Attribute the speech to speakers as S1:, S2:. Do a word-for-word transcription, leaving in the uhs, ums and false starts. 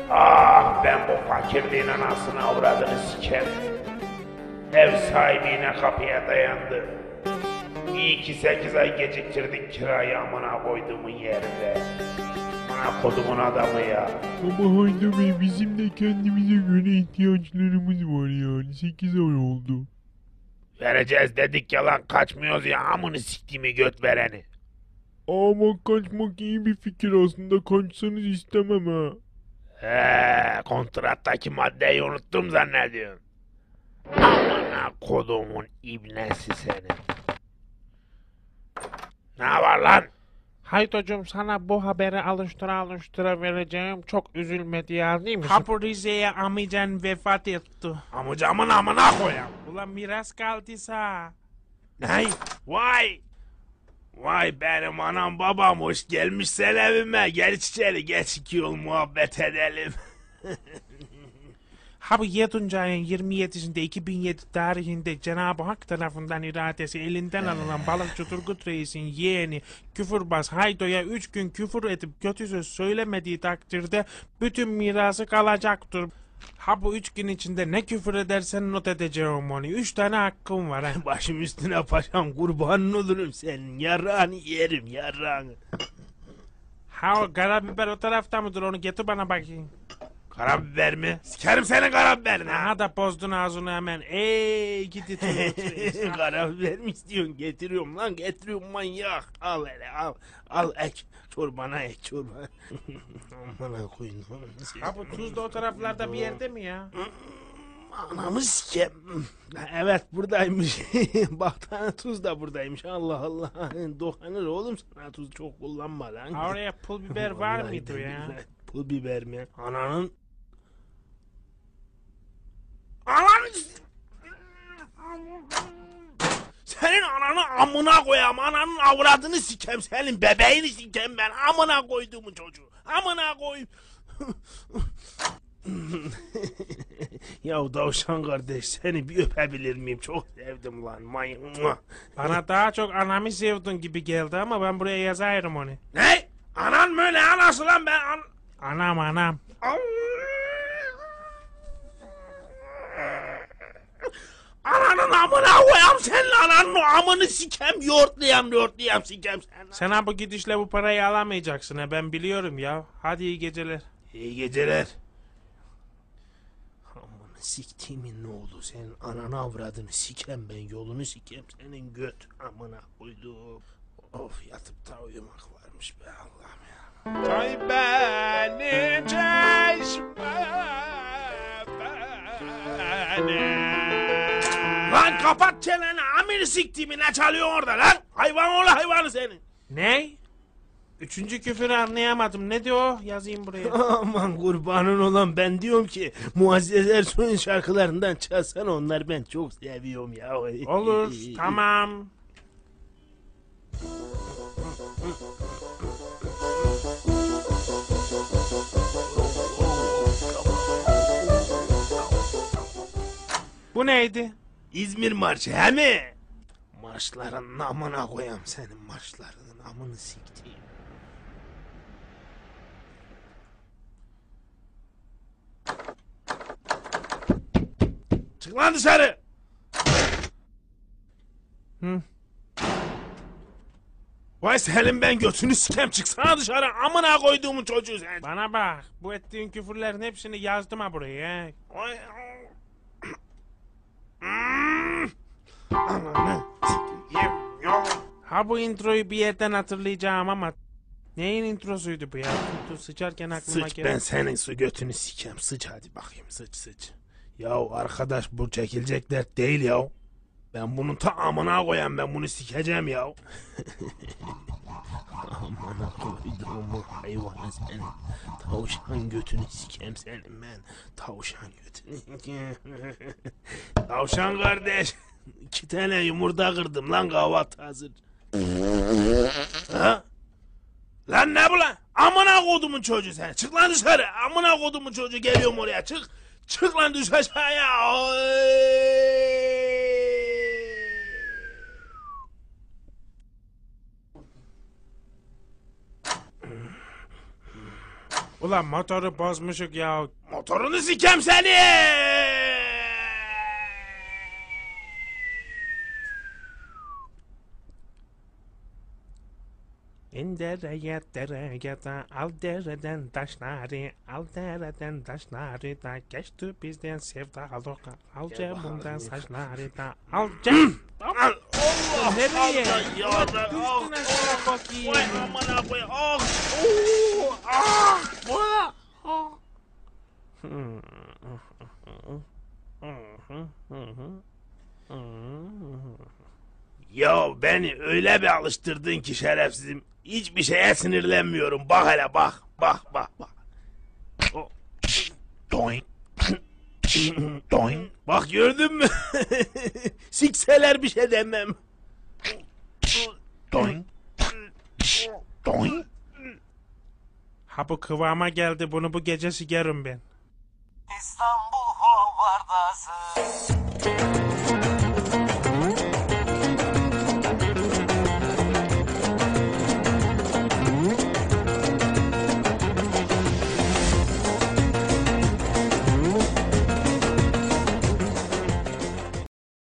S1: Ah, ben bu fakirliğin anasını avradını sikerim. Ev sahibi yine kapıya dayandı. İyi ki sekiz ay geciktirdik kirayı amına koyduğumun yerinde. Amına kodumun adamı ya.
S2: Ama Hayda Bey bizim de kendimize göre ihtiyaçlarımız var yani. sekiz ay oldu.
S1: Vereceğiz dedik yalan kaçmıyoruz ya amını siktiğimi göt vereni.
S2: Ama kaçmak iyi bir fikir aslında. Kaçsanız istemem ha.
S1: Eee kontrattaki maddeyi unuttum zannediyorsun. Amına kodumun ibnesi senin. Ne var lan?
S3: Haytocum sana bu haberi alıştıra alıştıra vereceğim. Çok üzülme diye yazayım. Hapı Rize'ye amcan vefat etti.
S1: Amcamın amına koyam.
S3: Ulan miras kaldıysa.
S1: Ne? Vay! Vay benim anam babam hoş gelmişsen evime. Gel içeri geç iki yol muhabbet edelim.
S3: Ha bu yedinci ayın yirmi yedisinde iki bin yedi tarihinde Cenab-ı Hak tarafından iradesi elinden alınan balıkçı Turgut Reis'in yeğeni küfürbaz Haydo'ya üç gün küfür edip kötü söz söylemediği takdirde bütün mirası kalacaktır. Ha bu üç gün içinde ne küfür edersen not edeceğim onu. Üç tane hakkım var ha.
S1: Başım üstüne paşam kurbanın olurum senin. Yarrağını yerim yarrağını.
S3: Ha o karabiber o tarafta mıdır onu getir bana bakayım.
S1: Karabiber mi? Sikerim senin karabiberini ha.
S3: Aha da bozdun ağzını hemen. Ey gidi Turgut Reis.
S1: Karabiber mi istiyorsun? Getiriyorum lan getiriyorum manyak. Al hele al. Al ek. Çorbana ek çorba. Amına koyun.
S3: Ha bu tuz da o taraflarda bir yerde mi ya?
S1: Anamı sikem. Evet buradaymış. Bak tane tuz da buradaymış. Allah Allah. Dokanır oğlum sana tuz çok kullanma lan.
S3: Ha oraya pul biber var
S1: Vallahi
S3: mıydı
S1: de
S3: ya?
S1: billahi. Pul biber mi? Ananın... Ananın... Senin ananı amına koyam. Ananın avradını sikem. Senin bebeğini sikem ben. Amına koyduğumu çocuğu. Amına koy. Ya Davşan kardeş seni bir öpebilir miyim? Çok sevdim lan. May...
S3: Bana daha çok anamı sevdin gibi geldi ama ben buraya yazarım onu.
S1: Ne? Anan mı? Ne anası lan ben? An...
S3: Anam anam.
S1: Ananın amına koyam senin ananın amını sikem yoğurtlayam yoğurtlayam sikem sen.
S3: Sen ha bu gidişle bu parayı alamayacaksın ha ben biliyorum ya. Hadi iyi geceler.
S1: İyi geceler. Amını siktiğimin ne oldu senin ananı avradını sikem ben yolunu sikem senin göt amına koyduğum. Of yatıp da uyumak varmış be Allah'ım ya.
S3: Çay beni çeşme beni.
S1: Lan kapat çeneni amını siktiğimi ne çalıyorsun orada lan? Hayvan oğlu hayvanı senin.
S3: Ne? Üçüncü küfürü anlayamadım. Ne diyor? Yazayım buraya.
S1: Aman kurbanın olan ben diyorum ki Muazzez Ersoy'un şarkılarından çalsana onlar ben çok seviyorum ya.
S3: Olur. Tamam. Bu neydi?
S1: İzmir marşı he mi? Marşların amına koyam senin marşlarının amını siktiğim. Çık lan dışarı.
S3: Hı.
S1: Vay Selim ben götünü sikem çıksana dışarı amına koyduğumun çocuğu sen.
S3: Bana bak. Bu ettiğin küfürlerin hepsini yazdım ha buraya. he.
S1: Oy. Hmm. Ananı sikeyim yok.
S3: Ha bu introyu bir yerden hatırlayacağım ama neyin introsuydu bu ya? Dur, sıçarken aklıma
S1: Sıç
S3: geldi.
S1: ben senin su götünü sikem sıç hadi bakayım sıç sıç. Yahu arkadaş bu çekilecek dert değil ya. Ben bunun ta amına koyayım ben bunu sikeceğim ya. Amına koyduğumu hayvanı senin. Tavşan götünü sikem senin ben. Tavşan götünü. Tavşan kardeş. İki tane yumurta kırdım lan kahvaltı hazır. Ha? Lan ne bu lan? Amına kodumun çocuğu sen. Çık lan dışarı. Amına kodumun çocuğu geliyorum oraya. Çık. Çık lan düş aşağıya. Oy.
S3: Ulan motoru bozmuşuk ya.
S1: Motorunu sikem seni!
S3: İndereye dereye da al dereden taşları, al dereden taşları da geçti bizden sevdalık. Al cebimden saçları da al ceb.
S1: Allah!
S3: Nereye?
S1: Ya
S3: Ulan
S1: ben
S3: düştün aşağı bakayım.
S1: Vay amına koy. Ah! Oo! Ah! Vay! Ah! Ya beni öyle bir alıştırdın ki şerefsizim. Hiçbir şeye sinirlenmiyorum. Bak hele bak. Bak bak bak. O- Doink. Doink. Bak gördün mü? Sikseler bir şey demem. Doink. Doink.
S3: Ha bu kıvama geldi, bunu bu gece sigerim ben.
S4: İstanbul Hovardası